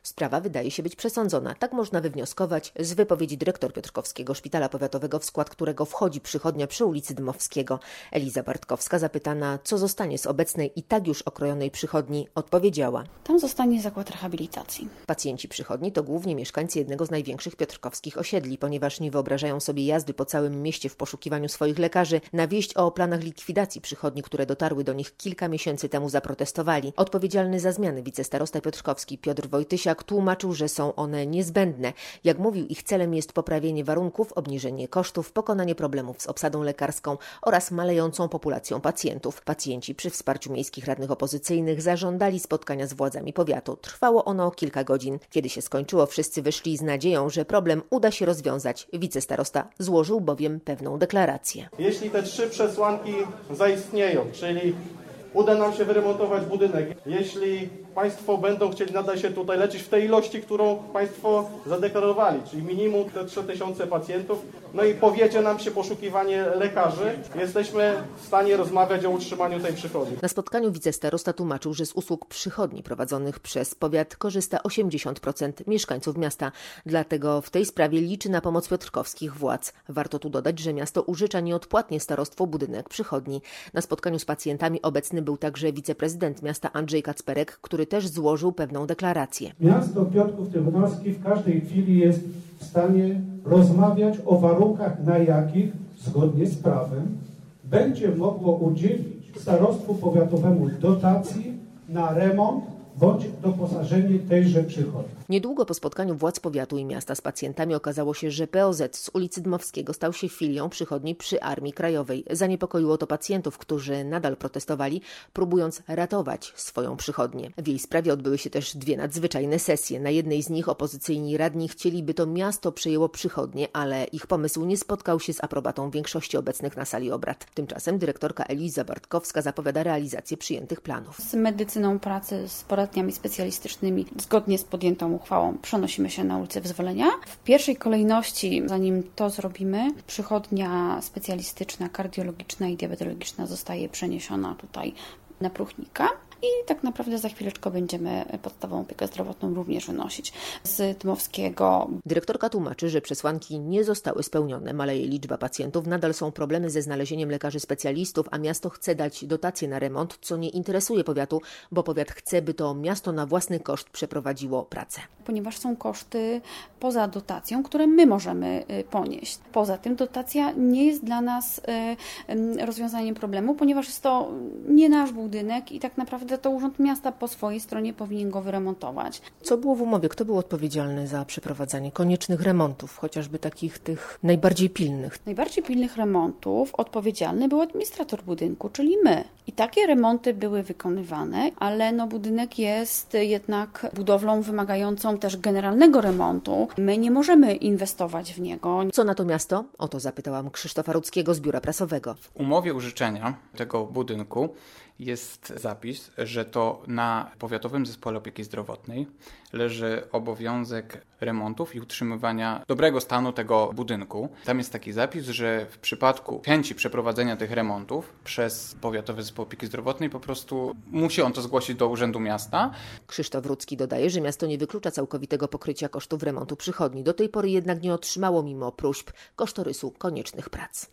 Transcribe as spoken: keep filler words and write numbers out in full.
Sprawa wydaje się być przesądzona. Tak można wywnioskować z wypowiedzi dyrektor Piotrkowskiego Szpitala Powiatowego, w skład którego wchodzi przychodnia przy ulicy Dmowskiego. Eliza Bartkowska, zapytana, co zostanie z obecnej i tak już okrojonej przychodni, odpowiedziała: Tam zostanie zakład rehabilitacji. Pacjenci przychodni to głównie mieszkańcy jednego z największych piotrkowskich osiedli, ponieważ nie wyobrażają sobie jazdy po całym mieście w poszukiwaniu swoich lekarzy. Na wieść o planach likwidacji przychodni, które dotarły do nich kilka miesięcy temu, zaprotestowali. Odpowiedzialny za zmiany wicestarosta piotrkowski Piotr Wojtysiak tłumaczył, że są one niezbędne. Jak mówił, ich celem jest poprawienie warunków, obniżenie kosztów, pokonanie problemów z obsadą lekarską oraz malejącą populacją pacjentów. Pacjenci przy wsparciu miejskich radnych opozycyjnych zażądali spotkania z władzami powiatu. Trwało ono kilka godzin. Kiedy się skończyło, wszyscy wyszli z nadzieją, że problem uda się rozwiązać. Wicestarosta złożył bowiem pewną deklarację. Jeśli te trzy przesłanki zaistnieją, czyli uda nam się wyremontować budynek, jeśli Państwo będą chcieli nadal się tutaj leczyć w tej ilości, którą Państwo zadeklarowali, czyli minimum te trzy tysiące pacjentów, no i powiedzie nam się poszukiwanie lekarzy, jesteśmy w stanie rozmawiać o utrzymaniu tej przychodni. Na spotkaniu wicestarosta tłumaczył, że z usług przychodni prowadzonych przez powiat korzysta osiemdziesiąt procent mieszkańców miasta. Dlatego w tej sprawie liczy na pomoc piotrkowskich władz. Warto tu dodać, że miasto użycza nieodpłatnie starostwu budynek przychodni. Na spotkaniu z pacjentami obecny był także wiceprezydent miasta Andrzej Kacperek, który też złożył pewną deklarację. Miasto Piotrków Trybunalski w każdej chwili jest w stanie rozmawiać o warunkach, na jakich, zgodnie z prawem, będzie mogło udzielić starostwu powiatowemu dotacji na remont bądź doposażenie tejże przychodni. Niedługo po spotkaniu władz powiatu i miasta z pacjentami okazało się, że P O Z z ulicy Dmowskiego stał się filią przychodni przy Armii Krajowej. Zaniepokoiło to pacjentów, którzy nadal protestowali, próbując ratować swoją przychodnię. W jej sprawie odbyły się też dwie nadzwyczajne sesje. Na jednej z nich opozycyjni radni chcieli, by to miasto przejęło przychodnię, ale ich pomysł nie spotkał się z aprobatą większości obecnych na sali obrad. Tymczasem dyrektorka Eliza Bartkowska zapowiada realizację przyjętych planów. Z medycyną pracy, z poradniami specjalistycznymi, zgodnie z podjętą uchwałą przenosimy się na ulicę Wyzwolenia. W pierwszej kolejności, zanim to zrobimy, przychodnia specjalistyczna, kardiologiczna i diabetologiczna zostaje przeniesiona tutaj na Pruchnika. I tak naprawdę za chwileczkę będziemy podstawową opiekę zdrowotną również wynosić z Dmowskiego. Dyrektorka tłumaczy, że przesłanki nie zostały spełnione. Maleje liczba pacjentów, nadal są problemy ze znalezieniem lekarzy specjalistów, a miasto chce dać dotację na remont, co nie interesuje powiatu, bo powiat chce, by to miasto na własny koszt przeprowadziło pracę. Ponieważ są koszty poza dotacją, które my możemy ponieść. Poza tym dotacja nie jest dla nas rozwiązaniem problemu, ponieważ jest to nie nasz budynek i tak naprawdę to Urząd Miasta po swojej stronie powinien go wyremontować. Co było w umowie? Kto był odpowiedzialny za przeprowadzanie koniecznych remontów, chociażby takich tych najbardziej pilnych? Najbardziej pilnych remontów odpowiedzialny był administrator budynku, czyli my. I takie remonty były wykonywane, ale no budynek jest jednak budowlą wymagającą też generalnego remontu. My nie możemy inwestować w niego. Co na to miasto? O to zapytałam Krzysztofa Rudzkiego z Biura Prasowego. W umowie użyczenia tego budynku jest zapis, że to na Powiatowym Zespole Opieki Zdrowotnej leży obowiązek remontów i utrzymywania dobrego stanu tego budynku. Tam jest taki zapis, że w przypadku chęci przeprowadzenia tych remontów przez Powiatowy Zespół Opieki Zdrowotnej po prostu musi on to zgłosić do Urzędu Miasta. Krzysztof Rudzki dodaje, że miasto nie wyklucza całkowitego pokrycia kosztów remontu przychodni. Do tej pory jednak nie otrzymało mimo próśb kosztorysu koniecznych prac.